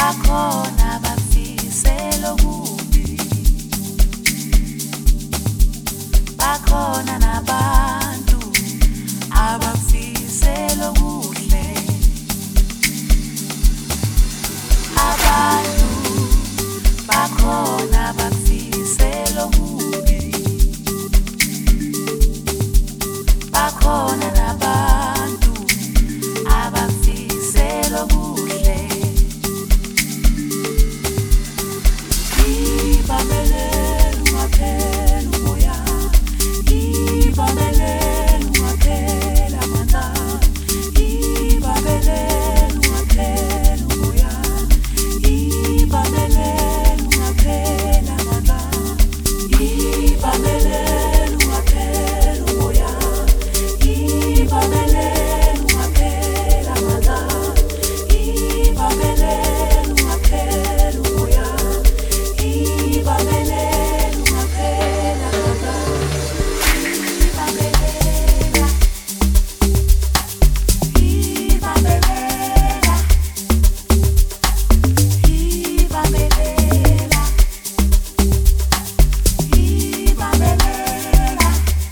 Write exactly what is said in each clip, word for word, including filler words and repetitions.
bakhona bafisela okubi, bakhona nabantu abafisela okuhle, abantu bakhona bafisela okubi, bakhona nabantu abafisela okuhle. Ibabelela ungaphela umoya, ibabelela ungaphela amandla, ibabelela ungaphela umoya, ibabelela ungaphela amandla, ibabelela ungaphela umoya, ibabelela ungaphela amandla, ibabelela ungaphela umoya, ibabelela ungaphela amandla, ibabelela, ibabelela, ibabelela, ibabelela.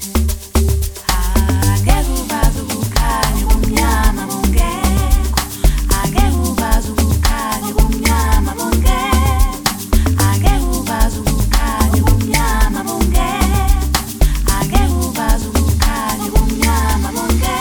Angeke ubazi ukukhanya ubumnyama bungekho, angeke ubazi ukukhanya ubumnyama bungekho, angeke ubazi ukukhanya ubumnyama bungekho, angeke ubazi ukukhanya ubumnyama bungekho.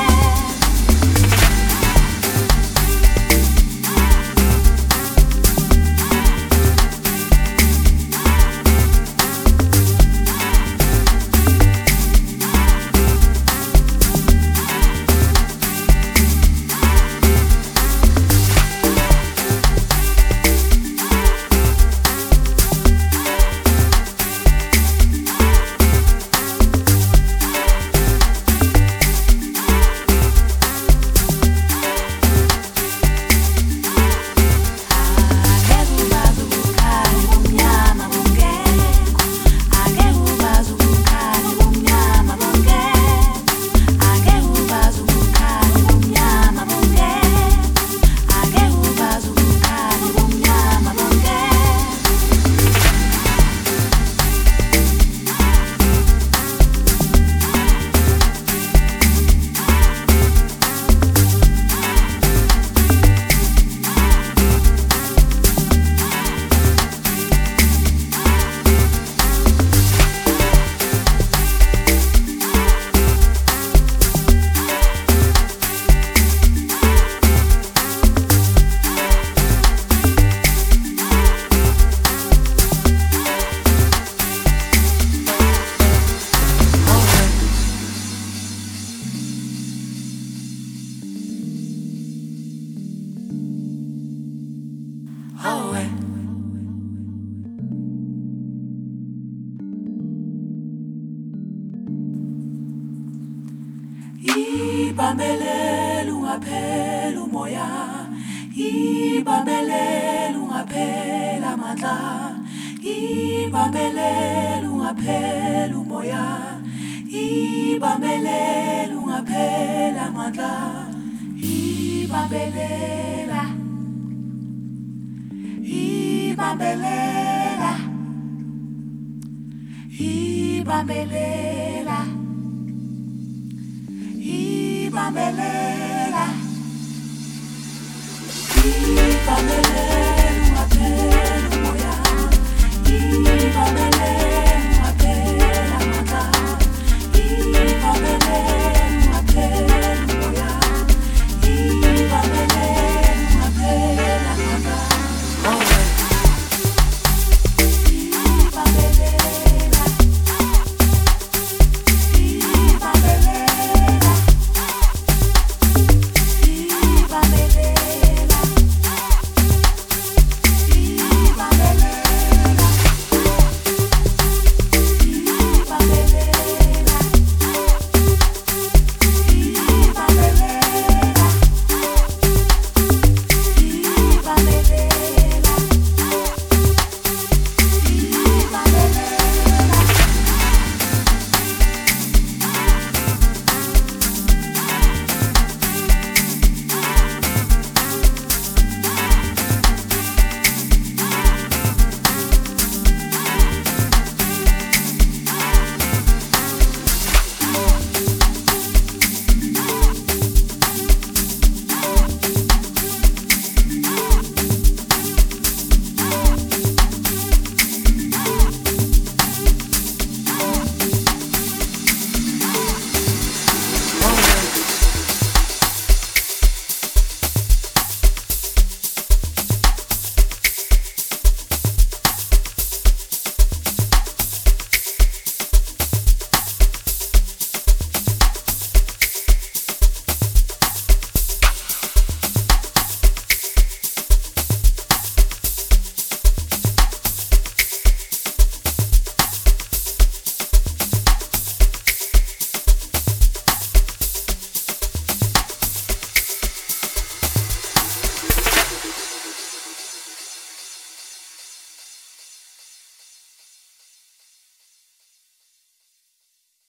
Hawe, ibabelela ungaphela umoya, ibabelela ungaphela amandla, ibabelela ungaphela umoya, ibabelela ungaphela amandla, ibabelela, ibabelela, ibabelela.